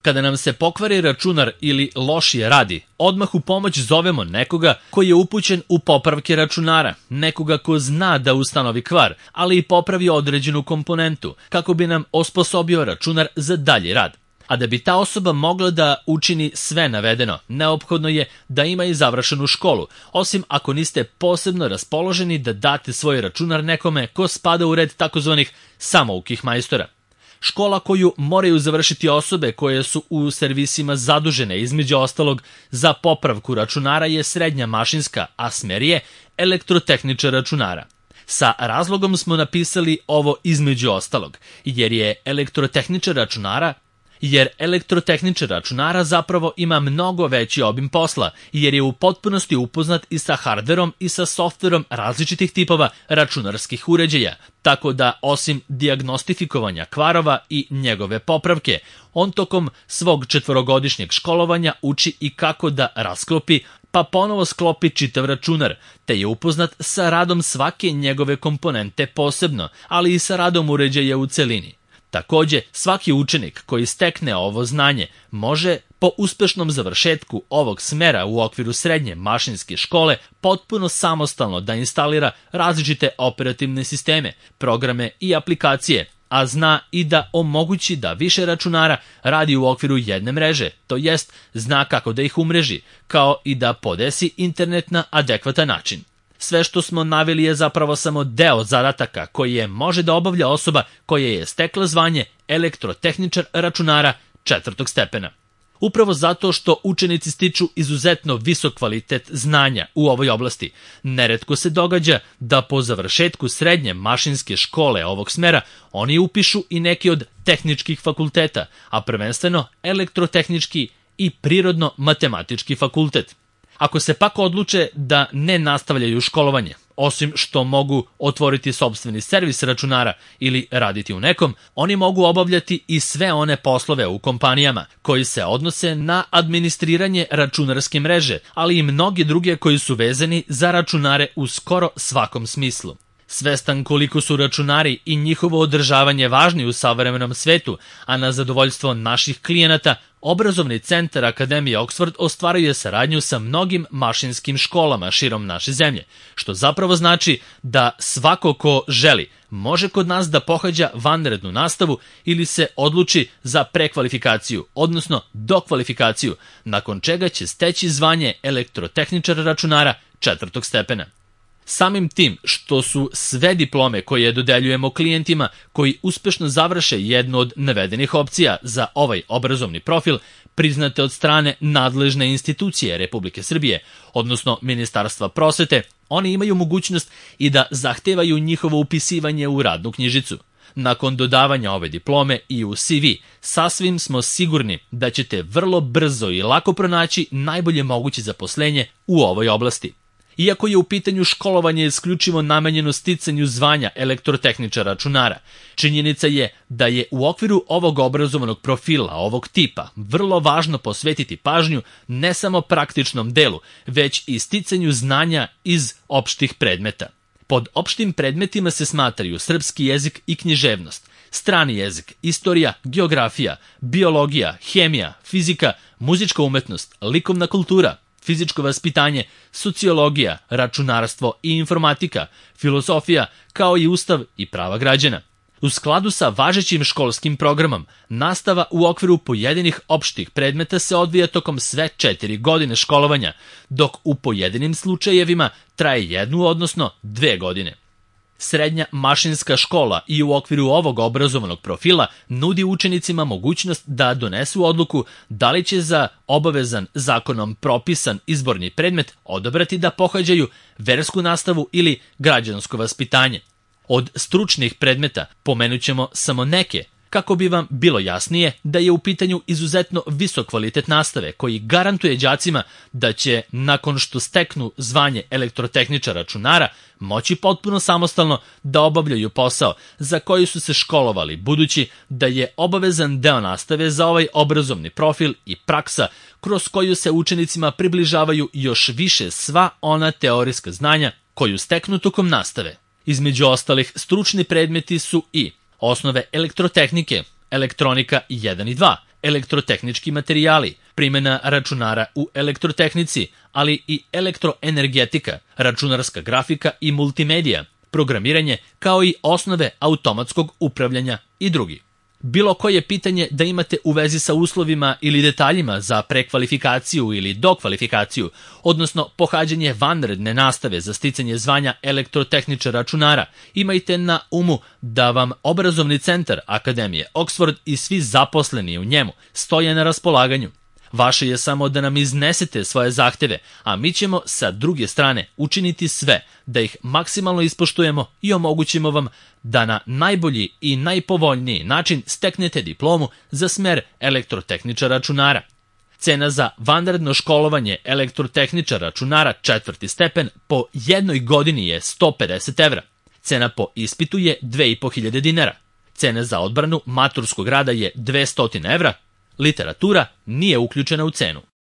Kada nam se pokvari računar ili lošije radi, odmah u pomoć zovemo nekoga koji je upućen u popravke računara, nekoga ko zna da ustanovi kvar, ali i popravi određenu komponentu, kako bi nam osposobio računar za dalji rad. A da bi ta osoba mogla da učini sve navedeno, neophodno je da ima i završenu školu, osim ako niste posebno raspoloženi da date svoj računar nekome ko spada u red takozvanih samoukih majstora. Škola koju moraju završiti osobe koje su u servisima zadužene, između ostalog, za popravku računara je srednja mašinska, a smer je elektrotehničar računara. Sa razlogom smo napisali ovo između ostalog, jer elektrotehničar računara zapravo ima mnogo veći obim posla, jer je u potpunosti upoznat i sa hardverom i sa softverom različitih tipova računarskih uređaja, tako da osim dijagnostifikovanja kvarova i njegove popravke, on tokom svog 4-godišnjeg školovanja uči i kako da rasklopi pa ponovo sklopi čitav računar, te je upoznat sa radom svake njegove komponente posebno, ali i sa radom uređaja u celini. Takođe, svaki učenik koji stekne ovo znanje može po uspešnom završetku ovog smera u okviru srednje mašinske škole potpuno samostalno da instalira različite operativne sisteme, programe i aplikacije, a zna i da omogući da više računara radi u okviru jedne mreže, to jest zna kako da ih umreži, kao i da podesi internet na adekvatan način. Sve što smo naveli je zapravo samo deo zadataka koje može da obavlja osoba koja je stekla zvanje elektrotehničar računara 4. stepena. Upravo zato što učenici stiču izuzetno visok kvalitet znanja u ovoj oblasti, neretko se događa da po završetku srednje mašinske škole ovog smera oni upišu i neki od tehničkih fakulteta, a prvenstveno elektrotehnički i prirodno-matematički fakultet. Ako se pak odluče da ne nastavljaju školovanje, osim što mogu otvoriti sopstveni servis računara ili raditi u nekom, oni mogu obavljati i sve one poslove u kompanijama koji se odnose na administriranje računarske mreže, ali i mnogi druge koji su vezani za računare u skoro svakom smislu. Svestan koliko su računari i njihovo održavanje važni u savremenom svetu, a na zadovoljstvo naših klijenata, Obrazovni centar Akademije Oxford ostvaruje saradnju sa mnogim mašinskim školama širom naše zemlje, što zapravo znači da svako ko želi može kod nas da pohađa vanrednu nastavu ili se odluči za prekvalifikaciju, odnosno dokvalifikaciju, nakon čega će steći zvanje elektrotehničara računara 4. stepena. Samim tim što su sve diplome koje dodeljujemo klijentima koji uspešno završe jednu od navedenih opcija za ovaj obrazovni profil priznate od strane nadležne institucije Republike Srbije, odnosno Ministarstva prosvete, oni imaju mogućnost i da zahtevaju njihovo upisivanje u radnu knjižicu. Nakon dodavanja ove diplome i u CV, sasvim smo sigurni da ćete vrlo brzo i lako pronaći najbolje moguće zaposlenje u ovoj oblasti. Iako je u pitanju školovanje isključivo namenjeno sticanju zvanja elektrotehničara računara, činjenica je da je u okviru ovog obrazovnog profila, ovog tipa, vrlo važno posvetiti pažnju ne samo praktičnom delu, već i sticanju znanja iz opštih predmeta. Pod opštim predmetima se smatraju srpski jezik i književnost, strani jezik, istorija, geografija, biologija, hemija, fizika, muzička umetnost, likovna kultura, fizičko vaspitanje, sociologija, računarstvo i informatika, filozofija, kao i ustav i prava građana. U skladu sa važećim školskim programom, nastava u okviru pojedinih opštih predmeta se odvija tokom sve 4 godine školovanja, dok u pojedinim slučajevima traje 1, odnosno 2 godine. Srednja mašinska škola i u okviru ovog obrazovnog profila nudi učenicima mogućnost da donesu odluku da li će za obavezan zakonom propisan izborni predmet odabrati da pohađaju versku nastavu ili građansko vaspitanje. Od stručnih predmeta pomenut ćemo samo neke, kako bi vam bilo jasnije da je u pitanju izuzetno visok kvalitet nastave koji garantuje đacima da će, nakon što steknu zvanje elektrotehničara računara, moći potpuno samostalno da obavljaju posao za koji su se školovali, budući da je obavezan deo nastave za ovaj obrazovni profil i praksa kroz koju se učenicima približavaju još više sva ona teorijska znanja koju steknu tokom nastave. Između ostalih, stručni predmeti su i osnove elektrotehnike, elektronika 1 i 2, elektrotehnički materijali, primjena računara u elektrotehnici, ali i elektroenergetika, računarska grafika i multimedija, programiranje kao i osnove automatskog upravljanja i drugi. Bilo koje pitanje da imate u vezi sa uslovima ili detaljima za prekvalifikaciju ili dokvalifikaciju, odnosno pohađanje vanredne nastave za sticanje zvanja elektrotehničara računara, imajte na umu da vam obrazovni centar Akademije Oxford i svi zaposleni u njemu stoje na raspolaganju. Vaše je samo da nam iznesete svoje zahteve, a mi ćemo sa druge strane učiniti sve da ih maksimalno ispoštujemo i omogućimo vam da na najbolji i najpovoljniji način steknete diplomu za smer elektrotehničara računara. Cena za vanredno školovanje elektrotehničara računara 4. stepen po jednoj godini je 150 evra. Cena po ispitu je 2500 dinara. Cena za odbranu maturskog rada je 200 evra. Literatura nije uključena u cenu.